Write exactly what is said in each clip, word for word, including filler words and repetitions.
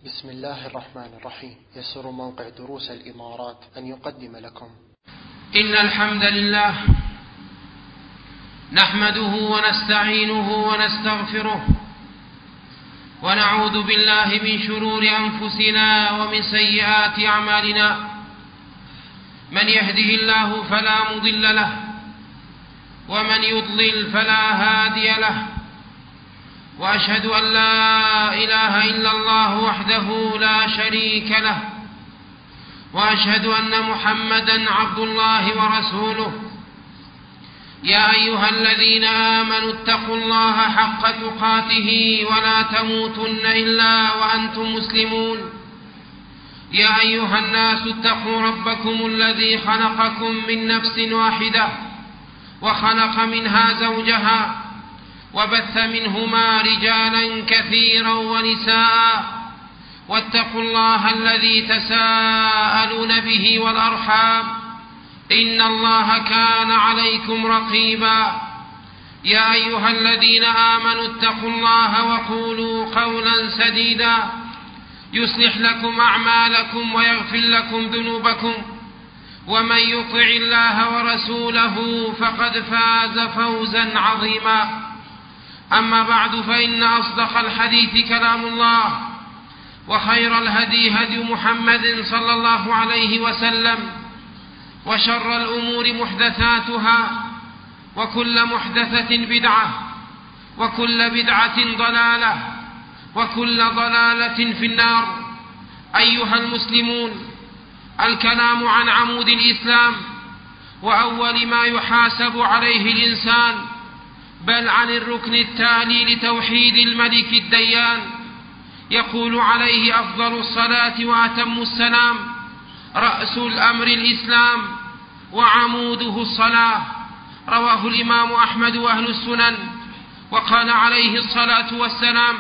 بسم الله الرحمن الرحيم. يسر موقع دروس الإمارات أن يقدم لكم إن الحمد لله نحمده ونستعينه ونستغفره ونعوذ بالله من شرور أنفسنا ومن سيئات أعمالنا. من يهده الله فلا مضل له ومن يضلل فلا هادي له، وأشهد أن لا إله إلا الله وحده لا شريك له، وأشهد أن محمدًا عبد الله ورسوله. يا أيها الذين آمنوا اتقوا الله حق تقاته ولا تموتن إلا وأنتم مسلمون. يا أيها الناس اتقوا ربكم الذي خلقكم من نفس واحدة وخلق منها زوجها وبث منهما رجالا كثيرا ونساء، واتقوا الله الذي تساءلون به والأرحام إن الله كان عليكم رقيبا. يا أيها الذين آمنوا اتقوا الله وقولوا قولا سديدا يصلح لكم أعمالكم ويغفر لكم ذنوبكم، ومن يطع الله ورسوله فقد فاز فوزا عظيما. أما بعد، فإن أصدق الحديث كلام الله، وخير الهدي هدي محمد صلى الله عليه وسلم، وشر الأمور محدثاتها، وكل محدثة بدعة، وكل بدعة ضلالة، وكل ضلالة في النار. أيها المسلمون، الكلام عن عمود الإسلام وأول ما يحاسب عليه الإنسان، بل عن الركن التالي لتوحيد الملك الديان. يقول عليه أفضل الصلاة وأتم السلام: رأس الأمر الإسلام وعموده الصلاة. رواه الإمام أحمد وأهل السنن. وقال عليه الصلاة والسلام: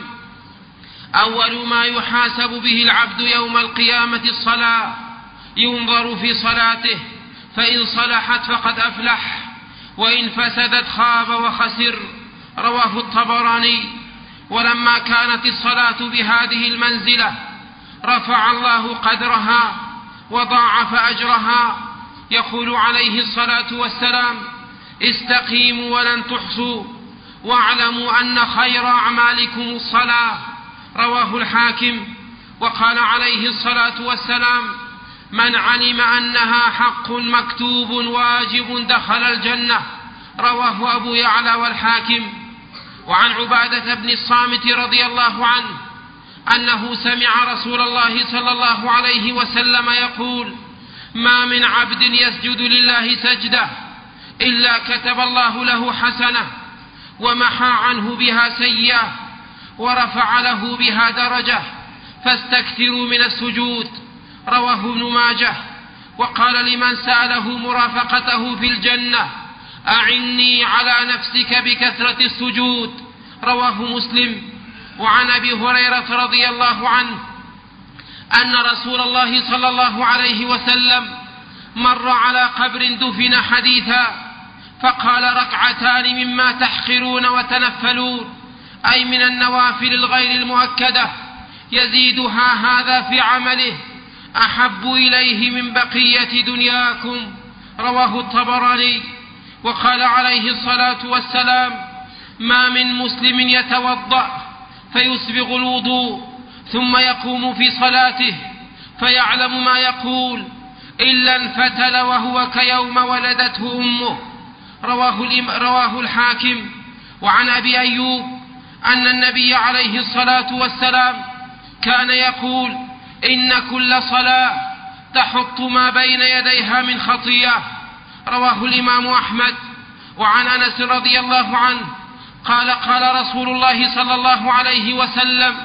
أول ما يحاسب به العبد يوم القيامة الصلاة، ينظر في صلاته، فإن صلحت فقد أفلح، وإن فسدت خاب وخسر. رواه الطبراني. ولما كانت الصلاة بهذه المنزلة رفع الله قدرها وضاعف أجرها. يقول عليه الصلاة والسلام: استقيموا ولن تحصوا، واعلموا أن خير أعمالكم الصلاة. رواه الحاكم. وقال عليه الصلاة والسلام: من علم أنها حق مكتوب واجب دخل الجنة. رواه أبو يعلى والحاكم. وعن عبادة بن الصامت رضي الله عنه أنه سمع رسول الله صلى الله عليه وسلم يقول: ما من عبد يسجد لله سجدة إلا كتب الله له حسنة ومحى عنه بها سيئة ورفع له بها درجة، فاستكثروا من السجود. رواه ابن ماجه. وقال لمن سأله مرافقته في الجنة: أعني على نفسك بكثرة السجود. رواه مسلم. وعن أبي هريرة رضي الله عنه أن رسول الله صلى الله عليه وسلم مر على قبر دفن حديثا، فقال: ركعتان مما تحقرون وتنفلون، أي من النوافل الغير المؤكدة، يزيدها هذا في عمله، أحب إليه من بقية دنياكم. رواه الطبراني. وقال عليه الصلاة والسلام: ما من مسلم يتوضأ فيسبغ الوضوء ثم يقوم في صلاته فيعلم ما يقول إلا انفتل وهو كيوم ولدته أمه. رواه, رواه الحاكم. وعن أبي أيوب أن النبي عليه الصلاة والسلام كان يقول: إن كل صلاة تحط ما بين يديها من خطيئة. رواه الإمام أحمد. وعن أنس رضي الله عنه قال: قال رسول الله صلى الله عليه وسلم: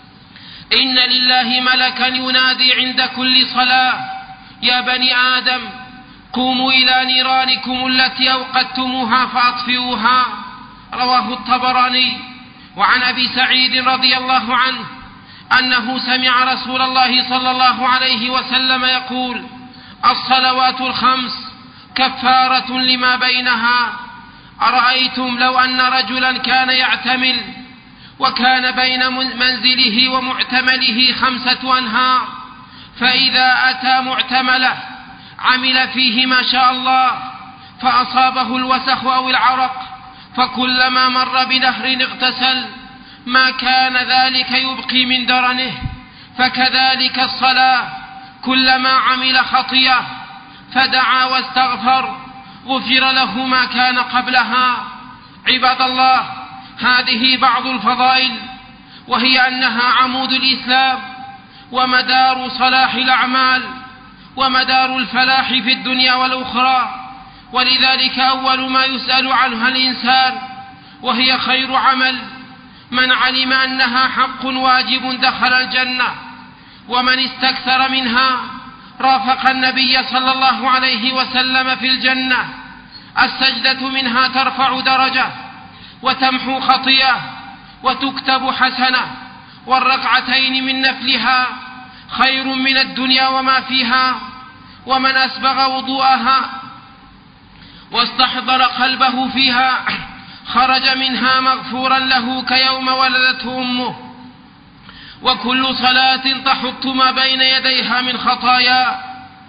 إن لله ملكا ينادي عند كل صلاة: يا بني آدم قوموا إلى نيرانكم التي أوقدتموها فأطفئوها. رواه الطبراني. وعن أبي سعيد رضي الله عنه أنه سمع رسول الله صلى الله عليه وسلم يقول: الصلوات الخمس كفارة لما بينها. أرأيتم لو أن رجلا كان يعتمل وكان بين منزله ومعتمله خمسة أنهار، فإذا أتى معتمله عمل فيه ما شاء الله فأصابه الوسخ أو العرق، فكلما مر بنهر اغتسل، ما كان ذلك يبقي من درنه. فكذلك الصلاة، كلما عمل خطيئة فدعا واستغفر غفر له ما كان قبلها. عباد الله، هذه بعض الفضائل، وهي أنها عمود الإسلام ومدار صلاح الأعمال ومدار الفلاح في الدنيا والأخرى، ولذلك أول ما يسأل عنها الإنسان وهي خير عمل. من علم أنها حق واجب دخل الجنة، ومن استكثر منها رافق النبي صلى الله عليه وسلم في الجنة. السجدة منها ترفع درجة وتمحو خطيئة وتكتب حسنة، والركعتين من نفلها خير من الدنيا وما فيها. ومن أسبغ وضوءها واستحضر قلبه فيها خرج منها مغفورا له كيوم ولدته أمه. وكل صلاة تحط ما بين يديها من خطايا.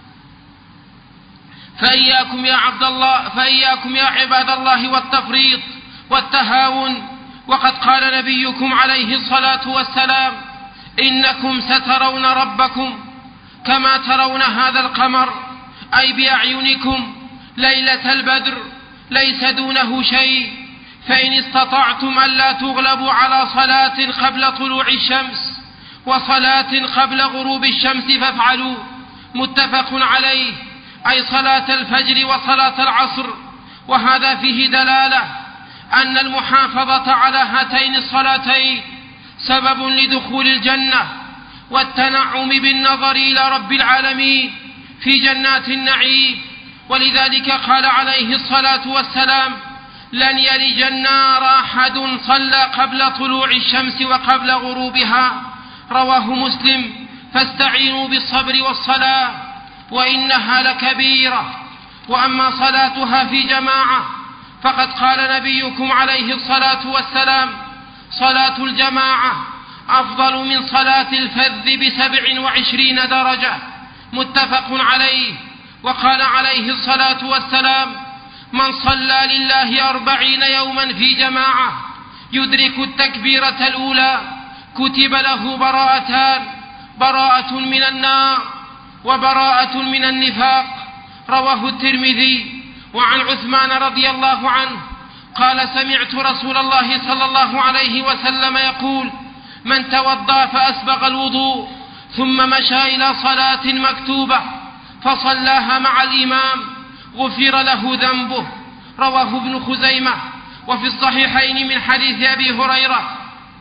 فإياكم يا عبد الله فإياكم يا عباد الله والتفريط والتهاون. وقد قال نبيكم عليه الصلاة والسلام: إنكم سترون ربكم كما ترون هذا القمر، أي بأعينكم ليلة البدر، ليس دونه شيء. فإن استطعتم ألا تغلبوا على صلاة قبل طلوع الشمس وصلاة قبل غروب الشمس فافعلوا. متفق عليه، أي صلاة الفجر وصلاة العصر. وهذا فيه دلالة أن المحافظة على هاتين الصلاتين سبب لدخول الجنة والتنعم بالنظر إلى رب العالمين في جنات النعيم. ولذلك قال عليه الصلاة والسلام: لن يلج النار أحد صلى قبل طلوع الشمس وقبل غروبها. رواه مسلم. فاستعينوا بالصبر والصلاة وإنها لكبيرة. وأما صلاتها في جماعة فقد قال نبيكم عليه الصلاة والسلام: صلاة الجماعة أفضل من صلاة الفذ بسبع وعشرين درجة. متفق عليه. وقال عليه الصلاة والسلام: من صلى لله أربعين يوما في جماعة يدرك التكبيرة الأولى كتب له براءتان: براءة من النار وبراءة من النفاق. رواه الترمذي. وعن عثمان رضي الله عنه قال: سمعت رسول الله صلى الله عليه وسلم يقول: من توضأ فأسبغ الوضوء ثم مشى إلى صلاة مكتوبة فصلاها مع الإمام غفر له ذنبه. رواه ابن خزيمة. وفي الصحيحين من حديث أبي هريرة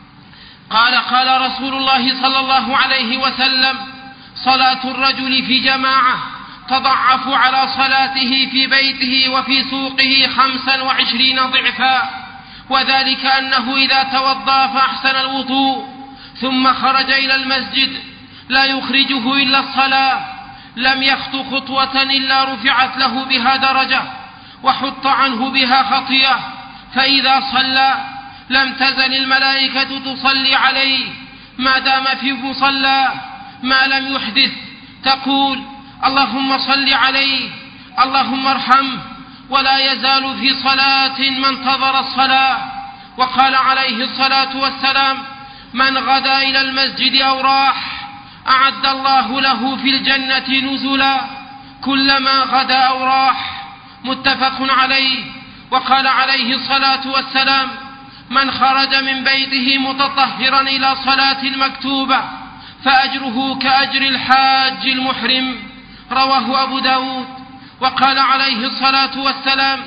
قال: قال رسول الله صلى الله عليه وسلم: صلاة الرجل في جماعة تضعف على صلاته في بيته وفي سوقه خمسا وعشرين ضعفا. وذلك أنه إذا توضأ فأحسن الوضوء ثم خرج إلى المسجد لا يخرجه إلا الصلاة لم يخط خطوة إلا رفعت له بها درجة وحط عنه بها خطيئة. فإذا صلى لم تزل الملائكة تصلي عليه ما دام في مصلى ما لم يحدث، تقول: اللهم صل عليه، اللهم ارحمه. ولا يزال في صلاة ما انتظر الصلاة. وقال عليه الصلاة والسلام: من غدا إلى المسجد أو راح أعد الله له في الجنة نزلا كلما غدا أو راح. متفق عليه. وقال عليه الصلاة والسلام: من خرج من بيته متطهرا إلى صلاة مكتوبة فأجره كأجر الحاج المحرم. رواه أبو داود. وقال عليه الصلاة والسلام: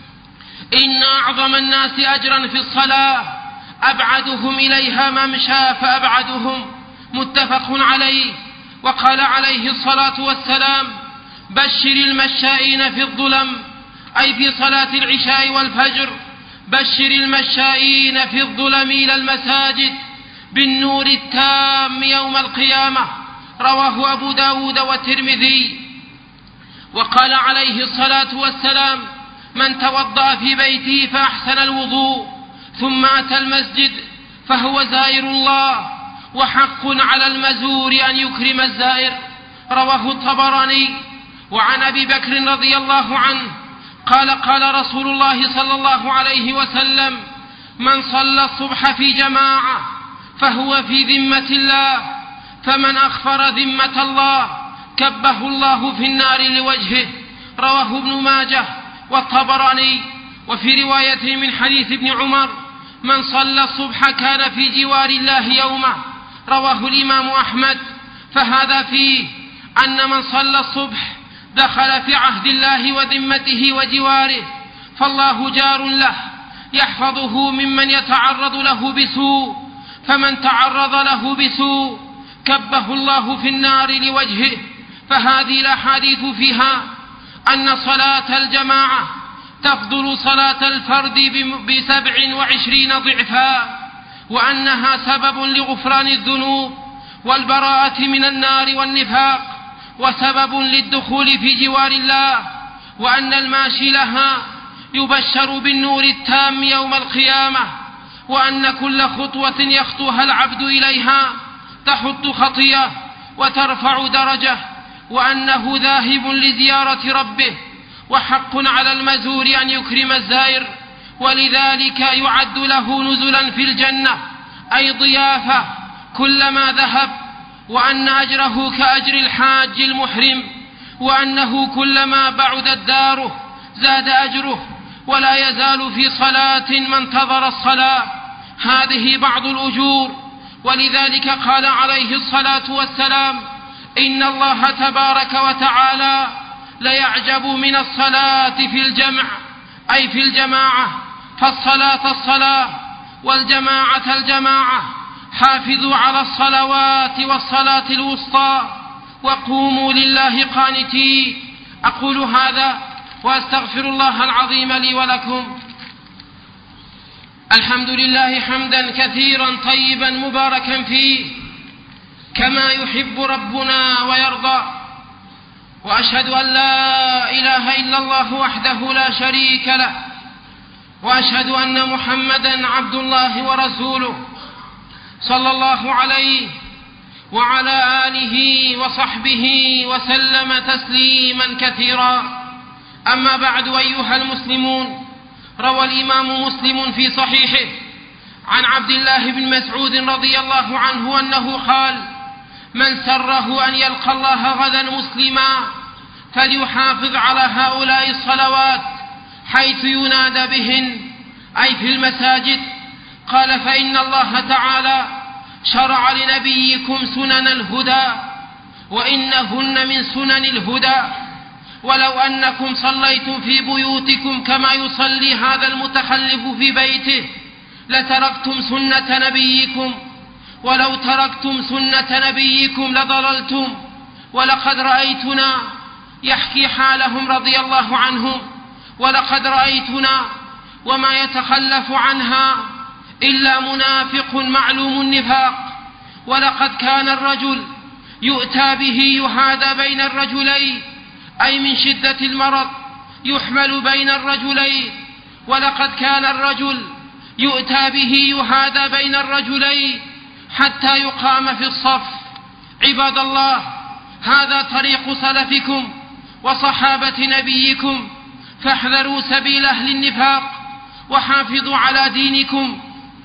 إن أعظم الناس أجرا في الصلاة أبعدهم إليها ممشى فأبعدهم. متفق عليه. وقال عليه الصلاة والسلام: بشر المشائين في الظلم، أي في صلاة العشاء والفجر، بشر المشائين في الظلم إلى المساجد بالنور التام يوم القيامة. رواه أبو داود والترمذي. وقال عليه الصلاة والسلام: من توضأ في بيته فأحسن الوضوء ثم أتى المسجد فهو زائر الله، وحق على المزور أن يكرم الزائر. رواه الطبراني. وعن أبي بكر رضي الله عنه قال قال رسول الله صلى الله عليه وسلم: من صلى الصبح في جماعة فهو في ذمة الله، فمن أخفر ذمة الله كبه الله في النار لوجهه. رواه ابن ماجه والطبراني. وفي رواية من حديث ابن عمر: من صلى الصبح كان في جوار الله يومه. رواه الإمام أحمد. فهذا فيه أن من صلى الصبح دخل في عهد الله وذمته وجواره، فالله جار له يحفظه ممن يتعرض له بسوء، فمن تعرض له بسوء كبه الله في النار لوجهه. فهذه الأحاديث فيها أن صلاة الجماعة تفضل صلاة الفرد بسبع وعشرين ضعفا، وأنها سبب لغفران الذنوب والبراءة من النار والنفاق، وسبب للدخول في جوار الله، وأن الماشي لها يبشر بالنور التام يوم القيامة، وأن كل خطوة يخطوها العبد إليها تحط خطيئة وترفع درجة، وأنه ذاهب لزيارة ربه، وحق على المزور أن يكرم الزائر، ولذلك يعد له نزلا في الجنة، أي ضيافة كلما ذهب، وأن أجره كأجر الحاج المحرم، وأنه كلما بعدت داره زاد أجره، ولا يزال في صلاة ما انتظر الصلاة. هذه بعض الأجور. ولذلك قال عليه الصلاة والسلام: إن الله تبارك وتعالى ليعجب من الصلاة في الجمع، أي في الجماعة، فالصلاة الصلاة والجماعة الجماعة. حافظوا على الصلوات والصلاة الوسطى وقوموا لله قانتين. أقول هذا وأستغفر الله العظيم لي ولكم. الحمد لله حمدا كثيرا طيبا مباركا فيه كما يحب ربنا ويرضى، وأشهد أن لا إله إلا الله وحده لا شريك له، وأشهد أن محمدا عبد الله ورسوله صلى الله عليه وعلى آله وصحبه وسلم تسليما كثيرا. أما بعد، أيها المسلمون، روى الإمام مسلم في صحيحه عن عبد الله بن مسعود رضي الله عنه أنه قال: من سره أن يلقى الله غدا مسلما فليحافظ على هؤلاء الصلوات حيث ينادى بهن، أي في المساجد. قال: فإن الله تعالى شرع لنبيكم سنن الهدى، وإنهن من سنن الهدى، ولو أنكم صليتم في بيوتكم كما يصلي هذا المتخلف في بيته لتركتم سنة نبيكم، ولو تركتم سنة نبيكم لضللتم. ولقد رأيتنا، يحكي حالهم رضي الله عنهم، ولقد رأيتنا وما يتخلف عنها إلا منافق معلوم النفاق. ولقد كان الرجل يؤتى به يهادى بين الرجلين، أي من شدة المرض يحمل بين الرجلين. ولقد كان الرجل يؤتى به يهادى بين الرجلين حتى يقام في الصف. عباد الله، هذا طريق سلفكم وصحابة نبيكم، فاحذروا سبيل أهل النفاق وحافظوا على دينكم،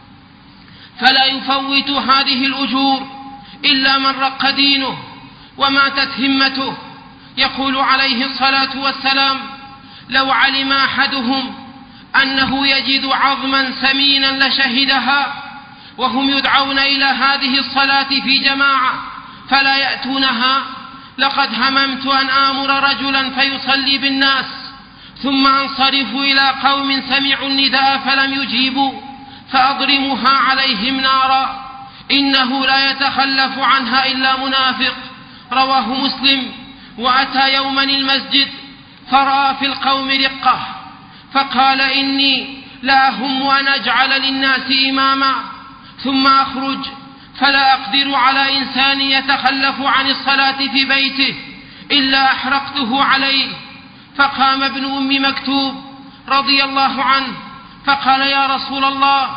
فلا يفوت هذه الأجور إلا من رق دينه وماتت همته. يقول عليه الصلاة والسلام: لو علم أحدهم أنه يجد عظما سمينا لشهدها، وهم يدعون إلى هذه الصلاة في جماعة فلا يأتونها، لقد هممت أن آمر رجلا فيصلي بالناس ثم أنصرف إلى قوم سمعوا النداء فلم يجيبوا فأضرمها عليهم نارا، إنه لا يتخلف عنها إلا منافق. رواه مسلم. وأتى يوما المسجد فرأى في القوم رقة، فقال: إني لا أهم أن أجعل للناس إماما ثم أخرج فلا أقدر على إنسان يتخلف عن الصلاة في بيته إلا أحرقته عليه. فقام ابن أم مكتوم رضي الله عنه فقال: يا رسول الله،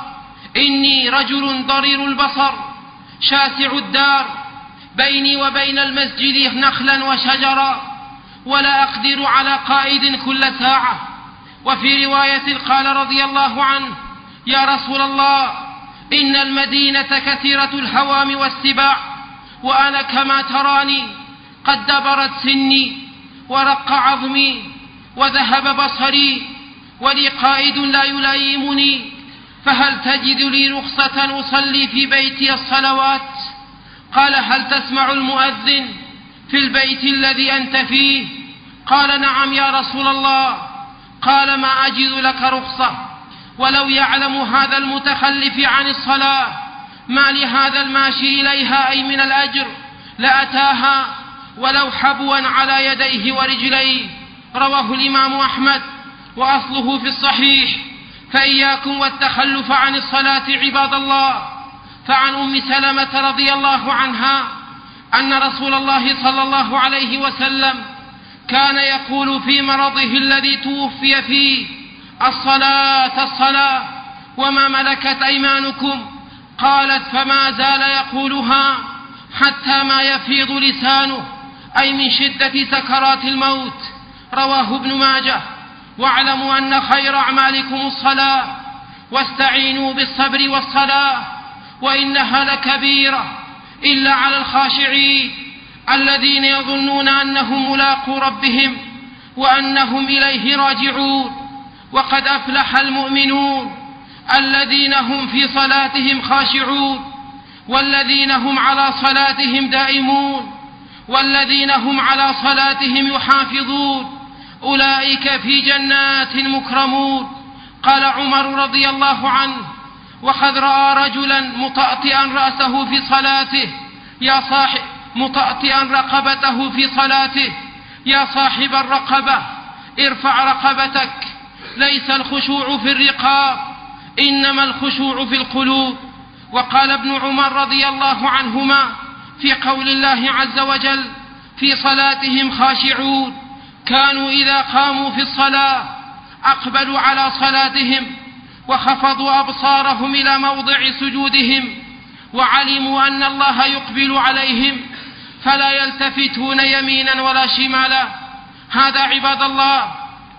إني رجل ضرير البصر شاسع الدار، بيني وبين المسجد نخلا وشجرا، ولا أقدر على قائد كل ساعة. وفي رواية قال رضي الله عنه: يا رسول الله، إن المدينة كثيرة الهوام والسباع، وأنا كما تراني قد دبرت سني ورق عظمي وذهب بصري، ولي قائد لا يلايمني، فهل تجد لي رخصة أصلي في بيتي الصلوات؟ قال: هل تسمع المؤذن في البيت الذي أنت فيه؟ قال: نعم يا رسول الله. قال: ما أجد لك رخصة، ولو يعلم هذا المتخلف عن الصلاة ما لهذا الماشي إليها أي من الأجر لأتاها ولو حبوا على يديه ورجليه. رواه الإمام أحمد وأصله في الصحيح. فإياكم والتخلف عن الصلاة عباد الله. فعن أم سلمة رضي الله عنها أن رسول الله صلى الله عليه وسلم كان يقول في مرضه الذي توفي فيه: الصلاة الصلاة وما ملكت أيمانكم. قالت: فما زال يقولها حتى ما يفيض لسانه، أي من شدة سكرات الموت. رواه ابن ماجه. واعلموا أن خير أعمالكم الصلاة، واستعينوا بالصبر والصلاة، وإنها لكبيرة إلا على الخاشعين الذين يظنون أنهم ملاقو ربهم وأنهم إليه راجعون. وقد أفلح المؤمنون الذين هم في صلاتهم خاشعون، والذين هم على صلاتهم دائمون، والذين هم على صلاتهم يحافظون، أولئك في جنات مكرمون. قال عمر رضي الله عنه: وقد رأى رجلا مطأطئا رأسه في صلاته يا صاحب مطأطئا رقبته في صلاته يا صاحب الرقبة ارفع رقبتك، ليس الخشوع في الرقاب إنما الخشوع في القلوب. وقال ابن عمر رضي الله عنهما في قول الله عز وجل: في صلاتهم خاشعون، كانوا إذا قاموا في الصلاة أقبلوا على صلاتهم وخفضوا أبصارهم إلى موضع سجودهم، وعلموا أن الله يقبل عليهم فلا يلتفتون يمينا ولا شمالا. هذا عباد الله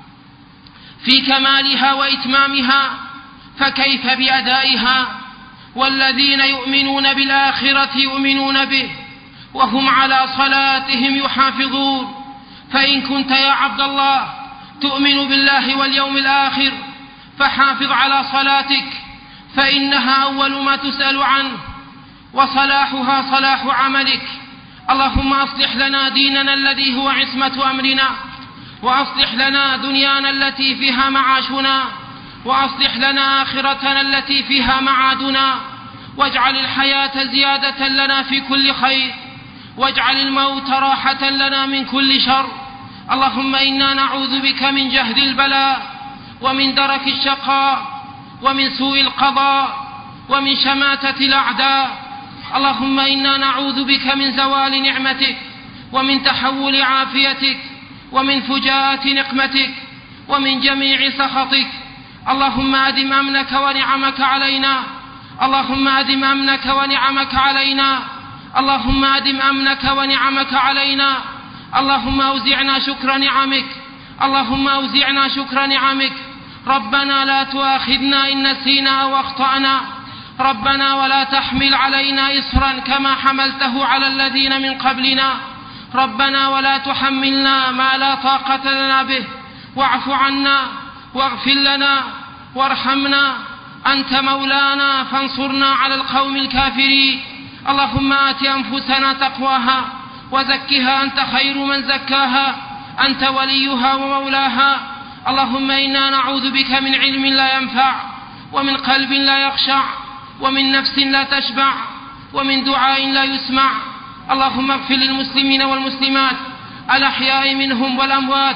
في كمالها وإتمامها، فكيف بأدائها؟ والذين يؤمنون بالآخرة يؤمنون به وهم على صلاتهم يحافظون. فإن كنت يا عبد الله تؤمن بالله واليوم الآخر فحافظ على صلاتك، فإنها أول ما تسأل عنه، وصلاحها صلاح عملك. اللهم أصلح لنا ديننا الذي هو عصمة أمرنا، وأصلح لنا دنيانا التي فيها معاشنا، وأصلح لنا آخرتنا التي فيها معادنا، واجعل الحياة زيادة لنا في كل خير، واجعل الموت راحة لنا من كل شر. اللهم إنا نعوذ بك من جهد البلاء، ومن درك الشقاء، ومن سوء القضاء، ومن شماتة الأعداء. اللهم إنا نعوذ بك من زوال نعمتك، ومن تحول عافيتك، ومن فجاءة نقمتك، ومن جميع سخطك. اللهم أدم أمنك ونعمك علينا، اللهم أدم أمنك ونعمك علينا، اللهم أدم أمنك ونعمك علينا. اللهم أوزعنا شكر نعمك، اللهم أوزعنا شكر نعمك. ربنا لا تؤاخذنا إن نسينا أو أخطأنا، ربنا ولا تحمل علينا إصرا كما حملته على الذين من قبلنا، ربنا ولا تحملنا ما لا طاقة لنا به، واعف عنا واغفر لنا وارحمنا، أنت مولانا فانصرنا على القوم الكافرين. اللهم آت أنفسنا تقواها وزكها أنت خير من زكاها، أنت وليها ومولاها. اللهم إنا نعوذ بك من علم لا ينفع، ومن قلب لا يخشع، ومن نفس لا تشبع، ومن دعاء لا يسمع. اللهم اغفر للمسلمين والمسلمات الأحياء منهم والأموات.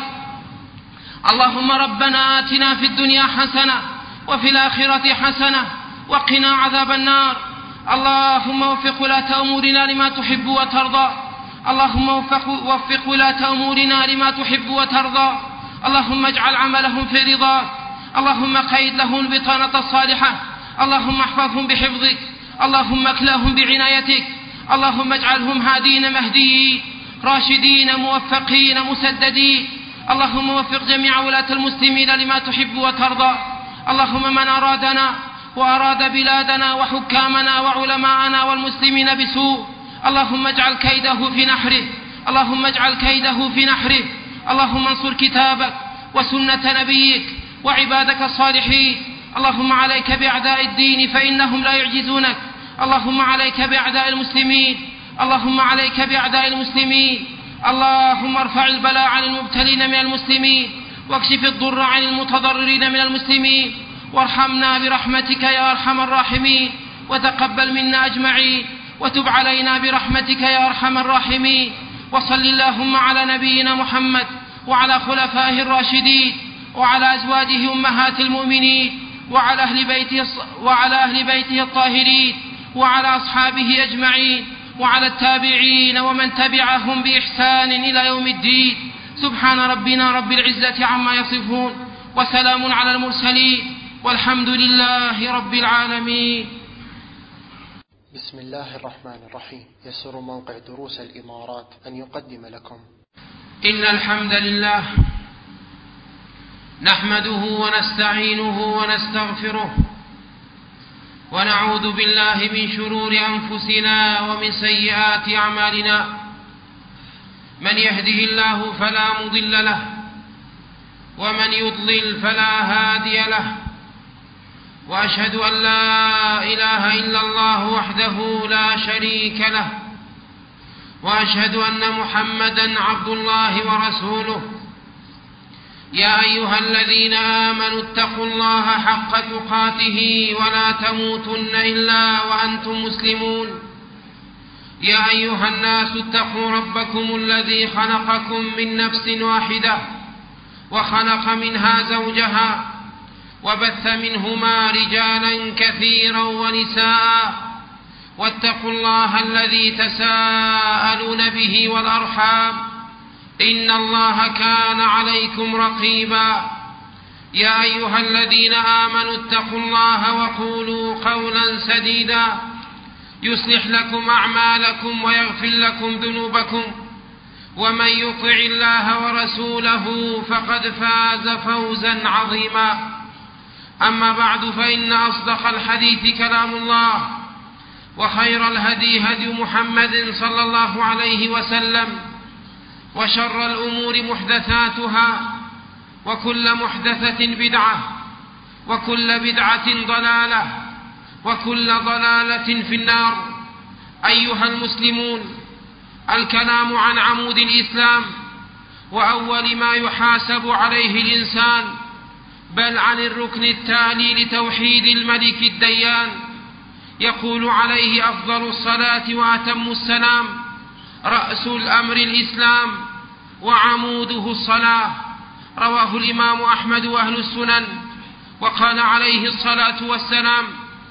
اللهم ربنا آتنا في الدنيا حسنة وفي الآخرة حسنة وقنا عذاب النار. اللهم وفق ولاة أمورنا لما تحب وترضى، اللهم وفق ولاة أمورنا لما تحب وترضى. اللهم اجعل عملهم في رضاك، اللهم قيد لهم البطانة الصالحة اللهم احفظهم بحفظك، اللهم اكلهم بعنايتك، اللهم اجعلهم هادين مهديين راشدين موفقين مسددين. اللهم وفق جميع ولاة المسلمين لما تحب وترضى. اللهم من أرادنا وأراد بلادنا وحكامنا وعلماءنا والمسلمين بسوء اللهم اجعل كيده في نحره، اللهم اجعل كيده في نحره. اللهم انصر كتابك وسنة نبيك وعبادك الصالحين. اللهم عليك بأعداء الدين فإنهم لا يعجزونك. اللهم عليك بأعداء المسلمين، اللهم عليك بأعداء المسلمين. اللهم ارفع البلاء عن المبتلين من المسلمين، واكشف الضر عن المتضررين من المسلمين، وارحمنا برحمتك يا أرحم الراحمين، وتقبل منا أجمعين، وتب علينا برحمتك يا أرحم الراحمين. وصل اللهم على نبينا محمد وعلى خلفائه الراشدين وعلى أزواجه أمهات المؤمنين وعلى أهل بيته, وعلى أهل بيته الطاهرين وعلى أصحابه أجمعين وعلى التابعين ومن تبعهم بإحسان إلى يوم الدين. سبحان ربنا رب العزة عما يصفون، وسلام على المرسلين، والحمد لله رب العالمين. بسم الله الرحمن الرحيم. يسر موقع دروس الإمارات أن يقدم لكم إن الحمد لله نحمده ونستعينه ونستغفره، ونعوذ بالله من شرور أنفسنا ومن سيئات أعمالنا. من يهده الله فلا مضل له، ومن يضلل فلا هادي له. وأشهد أن لا إله إلا الله وحده لا شريك له، وأشهد أن محمدًا عبد الله ورسوله. يا أيها الذين آمنوا اتقوا الله حق تقاته ولا تموتن إلا وأنتم مسلمون. يا أيها الناس اتقوا ربكم الذي خلقكم من نفس واحدة، وخلق منها زوجها، وبث منهما رجالا كثيرا ونساء. واتقوا الله الذي تساءلون به والأرحام، إن الله كان عليكم رقيبا. يا أيها الذين آمنوا اتقوا الله وقولوا قولا سديدا يصلح لكم أعمالكم ويغفر لكم ذنوبكم، ومن يطع الله ورسوله فقد فاز فوزا عظيما. أما بعد، فإن أصدق الحديث كلام الله، وخير الهدي هدي محمد صلى الله عليه وسلم، وشر الأمور محدثاتها، وكل محدثة بدعة، وكل بدعة ضلالة، وكل ضلالة في النار. أيها المسلمون، الكلام عن عمود الإسلام وأول ما يحاسب عليه الإنسان، بل عن الركن التالي لتوحيد الملك الديان. يقول عليه أفضل الصلاة وأتم السلام: رأس الأمر الإسلام وعموده الصلاة. رواه الإمام أحمد وأهل السنن. وقال عليه الصلاة والسلام: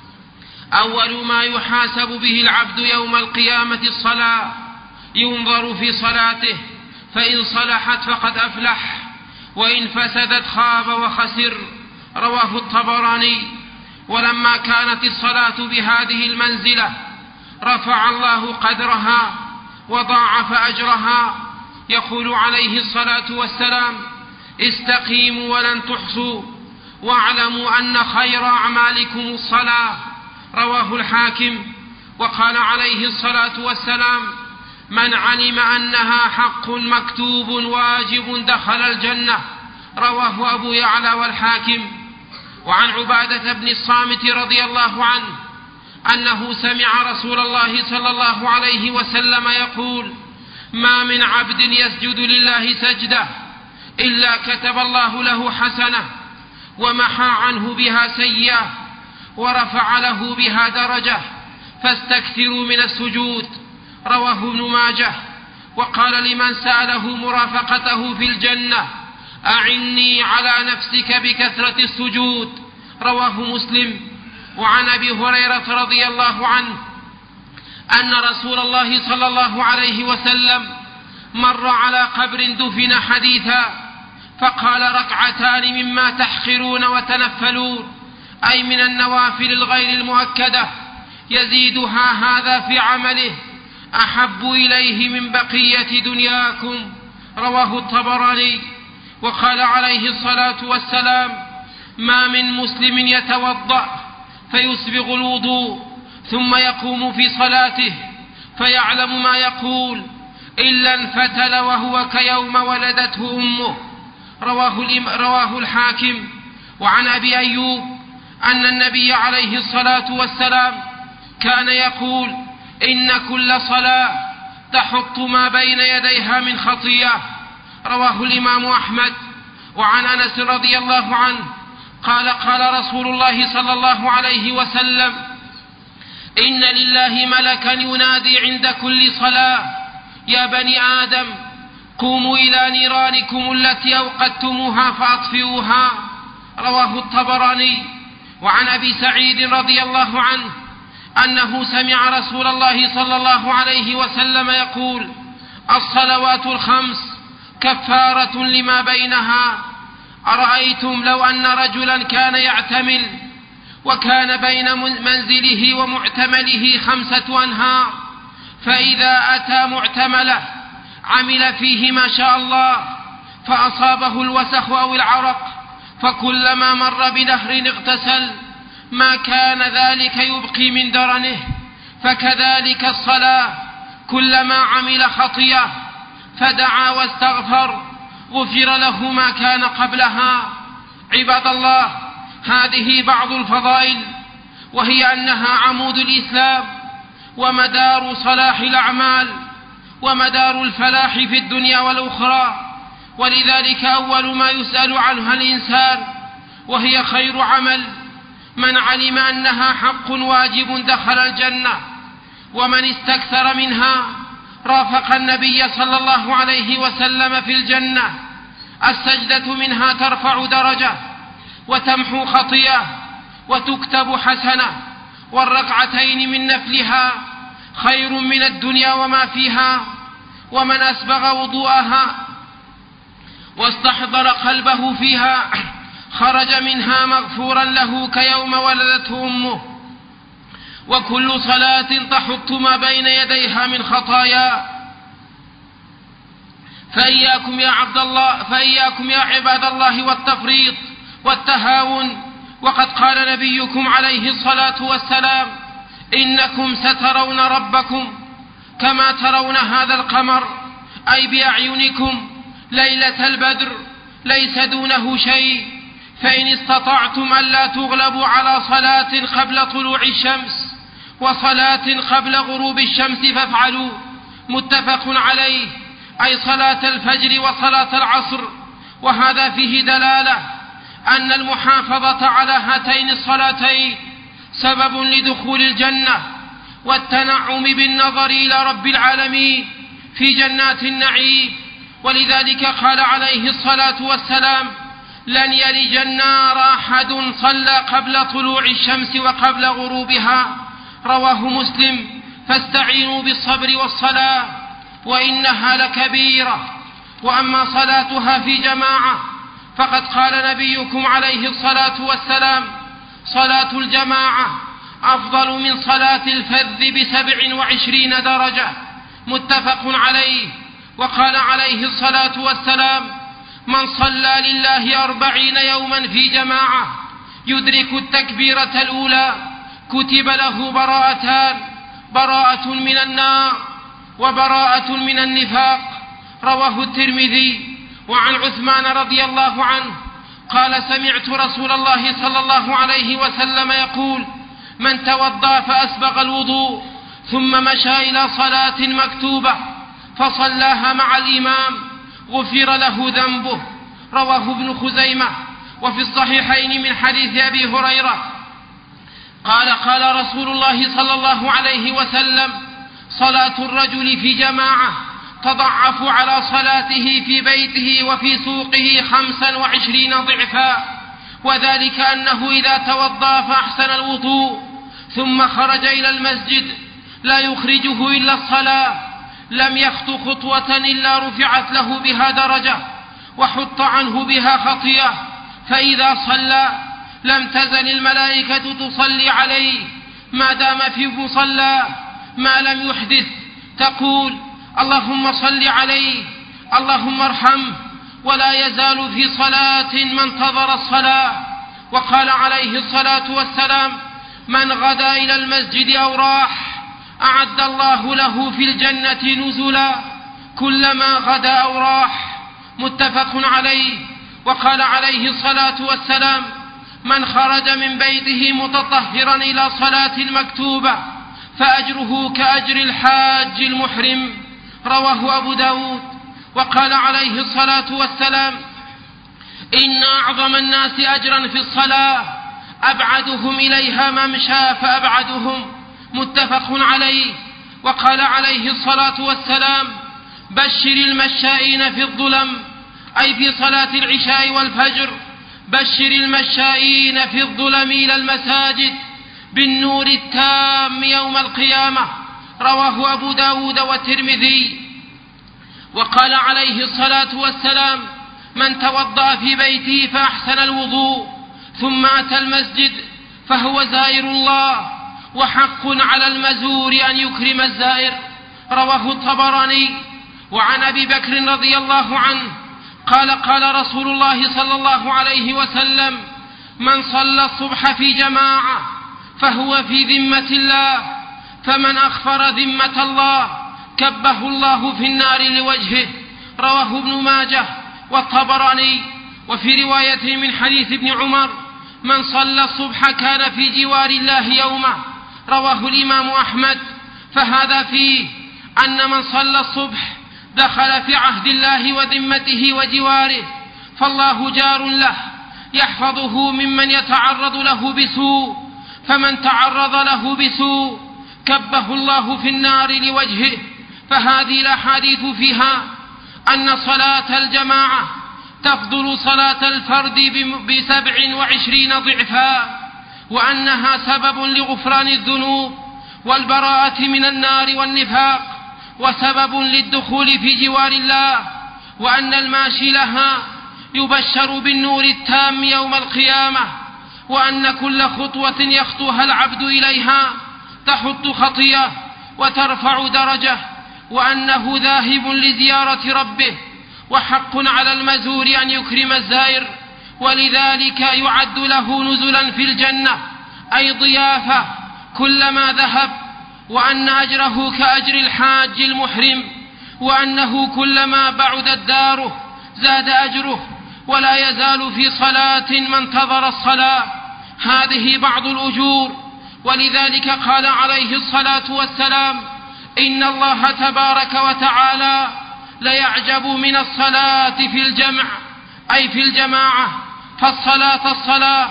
أول ما يحاسب به العبد يوم القيامة الصلاة، ينظر في صلاته، فإن صلحت فقد أفلح، وإن فسدت خاب وخسر. رواه الطبراني. ولما كانت الصلاة بهذه المنزلة رفع الله قدرها وضاعف أجرها. يقول عليه الصلاة والسلام: استقيموا ولن تحصوا، واعلموا أن خير أعمالكم الصلاة. رواه الحاكم. وقال عليه الصلاة والسلام: من علم أنها حق مكتوب واجب دخل الجنة. رواه أبو يعلى والحاكم. وعن عبادة بن الصامت رضي الله عنه أنه سمع رسول الله صلى الله عليه وسلم يقول: ما من عبد يسجد لله سجدة إلا كتب الله له حسنة، ومحى عنه بها سيئة، ورفع له بها درجة، فاستكثروا من السجود. رواه ابن ماجه. وقال لمن سأله مرافقته في الجنة: أعني على نفسك بكثرة السجود. رواه مسلم. وعن أبي هريرة رضي الله عنه أن رسول الله صلى الله عليه وسلم مر على قبر دفن حديثا، فقال: ركعتان مما تحقرون وتنفلون، أي من النوافل الغير المؤكدة يزيدها هذا في عمله أحب إليه من بقية دنياكم. رواه الطبراني. وقال عليه الصلاة والسلام: ما من مسلم يتوضأ فيسبغ الوضوء ثم يقوم في صلاته فيعلم ما يقول إلا انفتل وهو كيوم ولدته أمه. رواه, رواه الحاكم. وعن أبي أيوب أن النبي عليه الصلاة والسلام كان يقول: إن كل صلاة تحط ما بين يديها من خطيئة. رواه الإمام أحمد. وعن أنس رضي الله عنه قال: قال رسول الله صلى الله عليه وسلم: إن لله ملكا ينادي عند كل صلاة: يا بني آدم قوموا إلى نيرانكم التي أوقدتموها فأطفئوها. رواه الطبراني. وعن أبي سعيد رضي الله عنه أنه سمع رسول الله صلى الله عليه وسلم يقول: الصلوات الخمس كفارة لما بينها. أرأيتم لو أن رجلا كان يعتمل وكان بين منزله ومعتمله خمسة أنهار، فإذا أتى معتمله عمل فيه ما شاء الله فأصابه الوسخ أو العرق، فكلما مر بنهر اغتسل ما كان ذلك يبقي من درنه، فكذلك الصلاة كلما عمل خطيئة فدعا واستغفر غفر له ما كان قبلها. عباد الله، هذه بعض الفضائل، وهي أنها عمود الإسلام ومدار صلاح الأعمال ومدار الفلاح في الدنيا والأخرى، ولذلك أول ما يسأل عنها الإنسان وهي خير عمل. من علم أنها حق واجب دخل الجنة، ومن استكثر منها رافق النبي صلى الله عليه وسلم في الجنة. السجدة منها ترفع درجة وتمحو خطيئة وتكتب حسنة، والركعتين من نفلها خير من الدنيا وما فيها. ومن أسبغ وضوءها واستحضر قلبه فيها خرج منها مغفورا له كيوم ولدته أمه. وكل صلاة تحط ما بين يديها من خطايا. فإياكم يا عبد الله فإياكم يا عباد الله والتفريط والتهاون، وقد قال نبيكم عليه الصلاة والسلام: إنكم سترون ربكم كما ترون هذا القمر، أي بأعينكم ليلة البدر ليس دونه شيء. فإن استطعتم ألا تغلبوا على صلاة قبل طلوع الشمس وصلاة قبل غروب الشمس فافعلوا. متفق عليه، أي صلاة الفجر وصلاة العصر. وهذا فيه دلالة أن المحافظة على هاتين الصلاتين سبب لدخول الجنة والتنعم بالنظر إلى رب العالمين في جنات النعيم. ولذلك قال عليه الصلاة والسلام: لن يلج النار أحد صلى قبل طلوع الشمس وقبل غروبها. رواه مسلم. فاستعينوا بالصبر والصلاة وإنها لكبيرة. وأما صلاتها في جماعة فقد قال نبيكم عليه الصلاة والسلام: صلاة الجماعة أفضل من صلاة الفذ بسبع وعشرين درجة. متفق عليه. وقال عليه الصلاة والسلام: من صلى لله أربعين يوما في جماعة يدرك التكبيرة الأولى كتب له براءتان: براءة من النار وبراءة من النفاق. رواه الترمذي. وعن عثمان رضي الله عنه قال: سمعت رسول الله صلى الله عليه وسلم يقول: من توضأ فأسبغ الوضوء ثم مشى إلى صلاة مكتوبة فصلاها مع الإمام غفر له ذنبه. رواه ابن خزيمة. وفي الصحيحين من حديث أبي هريرة قال: قال رسول الله صلى الله عليه وسلم: صلاة الرجل في جماعة تضعف على صلاته في بيته وفي سوقه خمسا وعشرين ضعفا، وذلك أنه إذا توضأ فأحسن الوضوء ثم خرج إلى المسجد لا يخرجه إلا الصلاة لم يخط خطوة إلا رفعت له بها درجة وحط عنه بها خطيئة، فإذا صلى لم تزل الملائكة تصلي عليه ما دام في مصلاه ما لم يحدث، تقول: اللهم صل عليه، اللهم ارحمه، ولا يزال في صلاة ما انتظر الصلاة. وقال عليه الصلاة والسلام: من غدا إلى المسجد أو راح أعد الله له في الجنة نزلا كلما غدا أو راح، متفق عليه. وقال عليه الصلاة والسلام: من خرج من بيته متطهرا إلى صلاة المكتوبة فأجره كأجر الحاج المحرم، رواه أبو داود. وقال عليه الصلاة والسلام: إن أعظم الناس أجرا في الصلاة أبعدهم إليها ممشى فأبعدهم، متفق عليه. وقال عليه الصلاة والسلام: بشر المشائين في الظلم، أي في صلاة العشاء والفجر، بشر المشائين في الظلم إلى المساجد بالنور التام يوم القيامة، رواه أبو داود والترمذي. وقال عليه الصلاة والسلام: من توضأ في بيته فأحسن الوضوء ثم أتى المسجد فهو زائر الله، وحق على المزور أن يكرم الزائر، رواه الطبراني. وعن أبي بكر رضي الله عنه قال: قال رسول الله صلى الله عليه وسلم: من صلى الصبح في جماعة فهو في ذمة الله، فمن أخفر ذمة الله كبه الله في النار لوجهه، رواه ابن ماجه والطبراني. وفي رواية من حديث ابن عمر: من صلى الصبح كان في جوار الله يومه، رواه الإمام أحمد. فهذا فيه أن من صلى الصبح دخل في عهد الله وذمته وجواره، فالله جار له يحفظه ممن يتعرض له بسوء، فمن تعرض له بسوء كبه الله في النار لوجهه. فهذه الأحاديث فيها أن صلاة الجماعة تفضل صلاة الفرد بسبع وعشرين ضعفا، وأنها سبب لغفران الذنوب والبراءة من النار والنفاق، وسبب للدخول في جوار الله، وأن الماشي لها يبشر بالنور التام يوم القيامة، وأن كل خطوة يخطوها العبد إليها تحط خطيئة وترفع درجة، وأنه ذاهب لزيارة ربه، وحق على المزور أن يكرم الزائر، ولذلك يعد له نزلا في الجنة، أي ضيافة كلما ذهب، وأن أجره كأجر الحاج المحرم، وأنه كلما بعدت داره زاد أجره، ولا يزال في صلاة ما انتظر الصلاة. هذه بعض الأجور. ولذلك قال عليه الصلاة والسلام: إن الله تبارك وتعالى ليعجب من الصلاة في الجمع، أي في الجماعة، فالصلاة الصلاة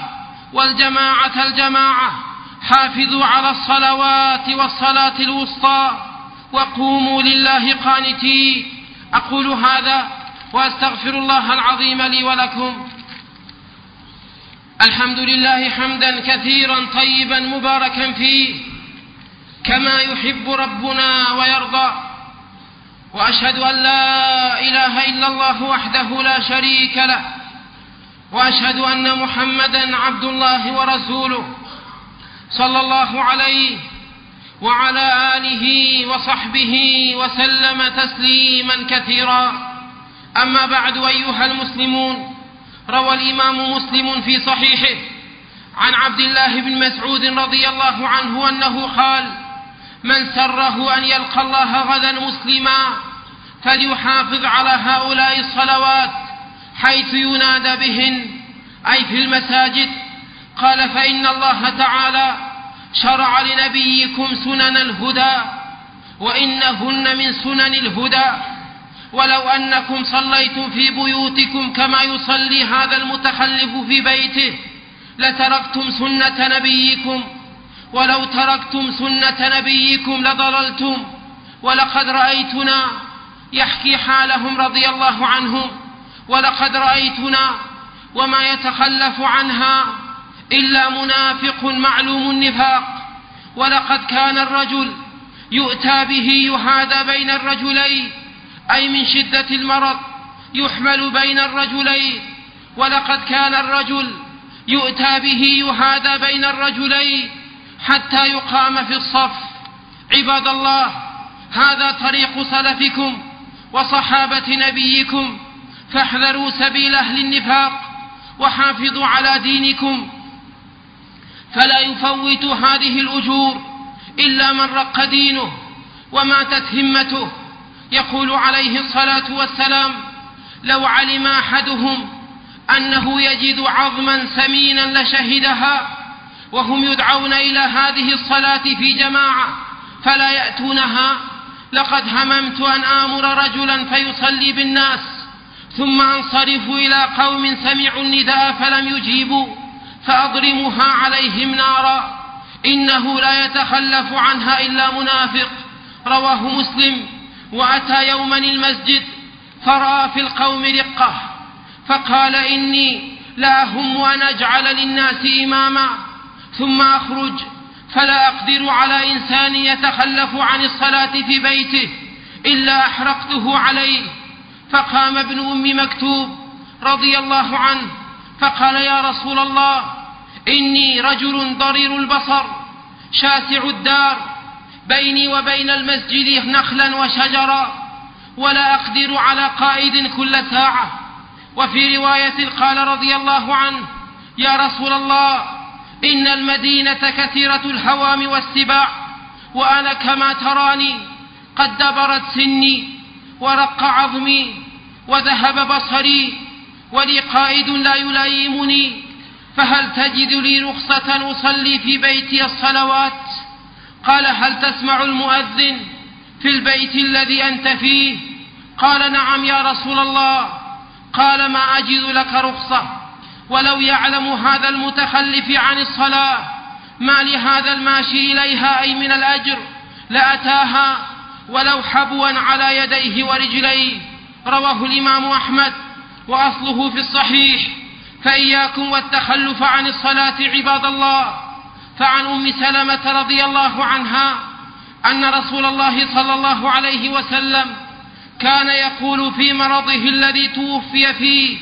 والجماعة الجماعة، حافظوا على الصلوات والصلاة الوسطى وقوموا لله قانتين. أقول هذا وأستغفر الله العظيم لي ولكم. الحمد لله حمدا كثيرا طيبا مباركا فيه كما يحب ربنا ويرضى، وأشهد أن لا إله إلا الله وحده لا شريك له، وأشهد أن محمدا عبد الله ورسوله صلى الله عليه وعلى آله وصحبه وسلم تسليما كثيرا. أما بعد، أيها المسلمون، روى الإمام مسلم في صحيحه عن عبد الله بن مسعود رضي الله عنه أنه قال: من سره أن يلقى الله غدا مسلما فليحافظ على هؤلاء الصلوات حيث ينادى بهن، أي في المساجد. قال: فإن الله تعالى شرع لنبيكم سنن الهدى وإنهن من سنن الهدى، ولو أنكم صليتم في بيوتكم كما يصلي هذا المتخلف في بيته لتركتم سنة نبيكم، ولو تركتم سنة نبيكم لضللتم. ولقد رأيتنا، يحكي حالهم رضي الله عنهم، ولقد رأيتنا وما يتخلف عنها إلا منافق معلوم النفاق. ولقد كان الرجل يؤتى به يهادى بين الرجلين، أي من شدة المرض يحمل بين الرجلين. ولقد كان الرجل يؤتى به يهادى بين الرجلين حتى يقام في الصف. عباد الله، هذا طريق سلفكم وصحابة نبيكم، فاحذروا سبيل أهل النفاق وحافظوا على دينكم، فلا يفوت هذه الأجور إلا من رق دينه وماتت همته. يقول عليه الصلاة والسلام: لو علم أحدهم أنه يجد عظما سمينا لشهدها، وهم يدعون إلى هذه الصلاة في جماعة فلا يأتونها، لقد هممت أن آمر رجلا فيصلي بالناس ثم أنصرف إلى قوم سمعوا النداء فلم يجيبوا فأضرمها عليهم نارا، إنه لا يتخلف عنها إلا منافق. رواه مسلم. وأتى يوما المسجد فرأى في القوم رقة، فقال: إني لا أهم أن أجعل للناس إماما ثم أخرج فلا أقدر على إنسان يتخلف عن الصلاة في بيته إلا أحرقته عليه. فقام ابن أم مكتوم رضي الله عنه فقال: يا رسول الله، إني رجل ضرير البصر شاسع الدار، بيني وبين المسجد نخلا وشجرا، ولا أقدر على قائد كل ساعة. وفي رواية قال رضي الله عنه: يا رسول الله، إن المدينة كثيرة الهوام والسباع، وأنا كما تراني قد دبرت سني ورق عظمي وذهب بصري، ولي قائد لا يلايمني، فهل تجد لي رخصة أصلي في بيتي الصلوات؟ قال: هل تسمع المؤذن في البيت الذي أنت فيه؟ قال: نعم يا رسول الله. قال: ما أجد لك رخصة، ولو يعلم هذا المتخلف عن الصلاة ما لهذا الماشي إليها أي من الأجر لأتاها ولو حبوا على يديه ورجليه. رواه الإمام أحمد وأصله في الصحيح. فإياكم والتخلف عن الصلاة عباد الله. فعن أم سلمة رضي الله عنها أن رسول الله صلى الله عليه وسلم كان يقول في مرضه الذي توفي فيه: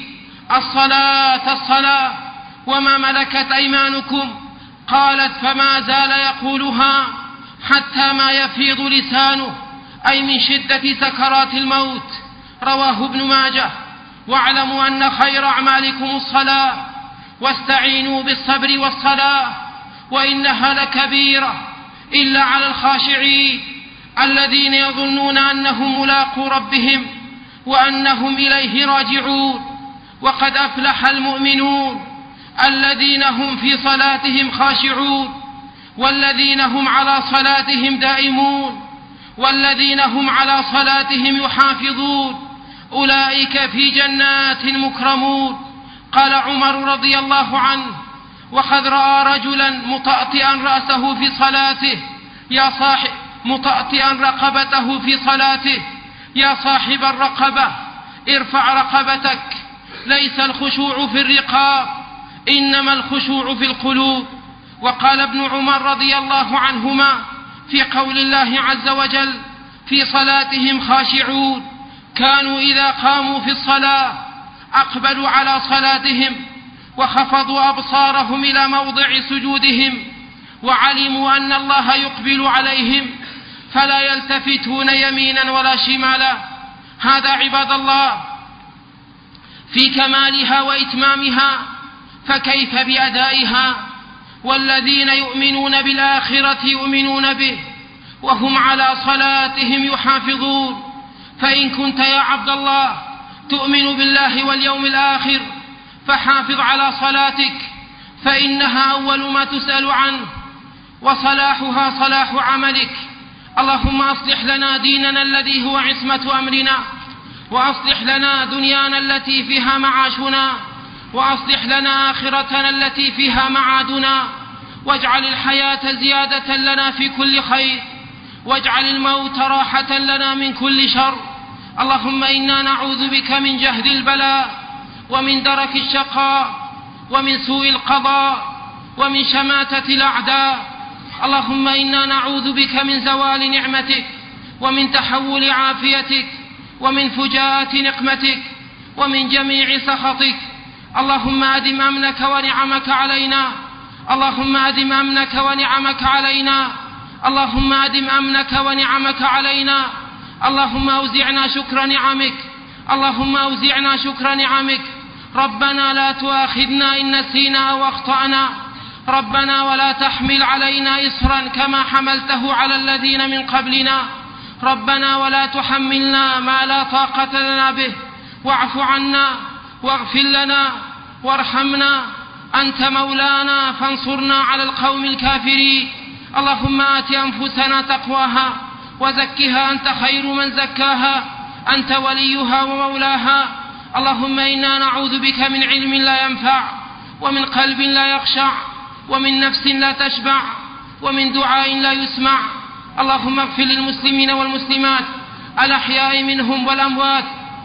الصلاة الصلاة وما ملكت أيمانكم. قالت: فما زال يقولها حتى ما يفيض لسانه، أي من شدة سكرات الموت. رواه ابن ماجه. واعلموا أن خير أعمالكم الصلاة، واستعينوا بالصبر والصلاة، وإنها لكبيرة إلا على الخاشعين الذين يظنون أنهم ملاقو ربهم وأنهم إليه راجعون. وقد أفلح المؤمنون الذين هم في صلاتهم خاشعون، والذين هم على صلاتهم دائمون، والذين هم على صلاتهم يحافظون، أولئك في جنات مكرمون. قال عمر رضي الله عنه: وقد رأى رجلا مطأطئا رأسه في صلاته يا صاحب مطأطئا رقبته في صلاته يا صاحب الرقبة ارفع رقبتك، ليس الخشوع في الرقاب إنما الخشوع في القلوب. وقال ابن عمر رضي الله عنهما في قول الله عز وجل: في صلاتهم خاشعون، كانوا إذا قاموا في الصلاة أقبلوا على صلاتهم وخفضوا أبصارهم إلى موضع سجودهم، وعلموا أن الله يقبل عليهم فلا يلتفتون يمينا ولا شمالا. هذا عباد الله في كمالها وإتمامها، فكيف بأدائها؟ والذين يؤمنون بالآخرة يؤمنون به وهم على صلاتهم يحافظون. فإن كنت يا عبد الله تؤمن بالله واليوم الآخر فحافظ على صلاتك، فإنها أول ما تسأل عنه، وصلاحها صلاح عملك. اللهم أصلح لنا ديننا الذي هو عصمة أمرنا، وأصلح لنا دنيانا التي فيها معاشنا، وأصلح لنا آخرتنا التي فيها معادنا، واجعل الحياة زيادة لنا في كل خير، واجعل الموت راحة لنا من كل شر. اللهم إنا نعوذ بك من جهد البلاء، ومن درك الشقاء، ومن سوء القضاء، ومن شماتة الأعداء. اللهم إنا نعوذ بك من زوال نعمتك، ومن تحول عافيتك، ومن فجاءة نقمتك، ومن جميع سخطك. اللهم أدم أمنك ونعمك علينا اللهم أدم أمنك ونعمك علينا اللهم أدم أمنك ونعمك علينا اللهم أوزعنا شكر نعمك اللهم أوزعنا شكر نعمك. ربنا لا تؤاخذنا إن نسينا أو أخطأنا ربنا ولا تحمل علينا إصرا كما حملته على الذين من قبلنا ربنا ولا تحملنا ما لا طاقة لنا به واعف عنا واغفر لنا وارحمنا أنت مولانا فانصرنا على القوم الكافرين. اللهم آت أنفسنا تقواها وزكها أنت خير من زكاها أنت وليها ومولاها. اللهم إنا نعوذ بك من علم لا ينفع ومن قلب لا يخشع ومن نفس لا تشبع ومن دعاء لا يسمع. اللهم اغفر للمسلمين والمسلمات الأحياء منهم والأموات.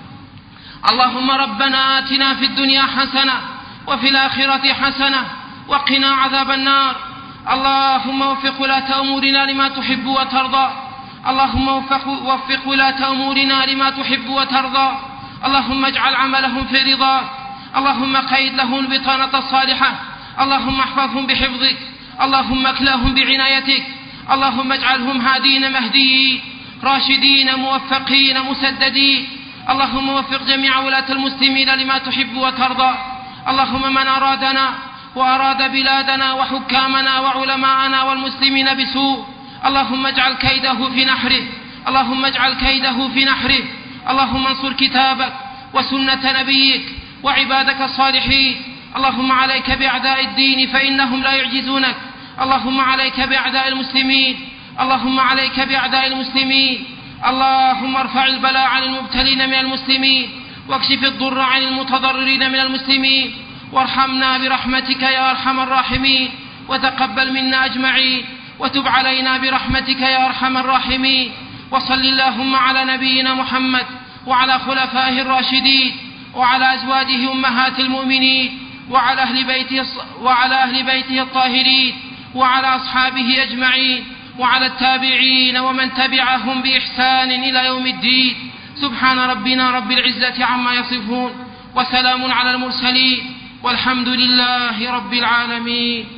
اللهم ربنا آتنا في الدنيا حسنة وفي الآخرة حسنة وقنا عذاب النار. اللهم وفق ولاة أمورنا لما تحب وترضى اللهم وفق, وفق ولاة أمورنا لما تحب وترضى. اللهم اجعل عملهم في رضاك اللهم قيد لهم البطانة الصالحة اللهم احفظهم بحفظك اللهم اكلاهم بعنايتك اللهم اجعلهم هادين مهديين راشدين موفقين مسددين. اللهم وفق جميع ولاة المسلمين لما تحب وترضى. اللهم من أرادنا وأراد بلادنا وحكامنا وعلماءنا والمسلمين بسوء اللهم اجعل كيده في نحره اللهم اجعل كيده في نحره. اللهم انصر كتابك وسنة نبيك وعبادك الصالحين. اللهم عليك بأعداء الدين فإنهم لا يعجزونك. اللهم عليك بأعداء المسلمين اللهم عليك بأعداء المسلمين. اللهم ارفع البلاء عن المبتلين من المسلمين واكشف الضر عن المتضررين من المسلمين وارحمنا برحمتك يا أرحم الراحمين وتقبل منا أجمعين وتب علينا برحمتك يا أرحم الراحمين. وصل اللهم على نبينا محمد وعلى خلفائه الراشدين وعلى أزواجه أمهات المؤمنين وعلى أهل بيته, وعلى أهل بيته الطاهرين وعلى أصحابه أجمعين وعلى التابعين ومن تبعهم بإحسان إلى يوم الدين. سبحان ربنا رب العزة عما يصفون وسلام على المرسلين والحمد لله رب العالمين.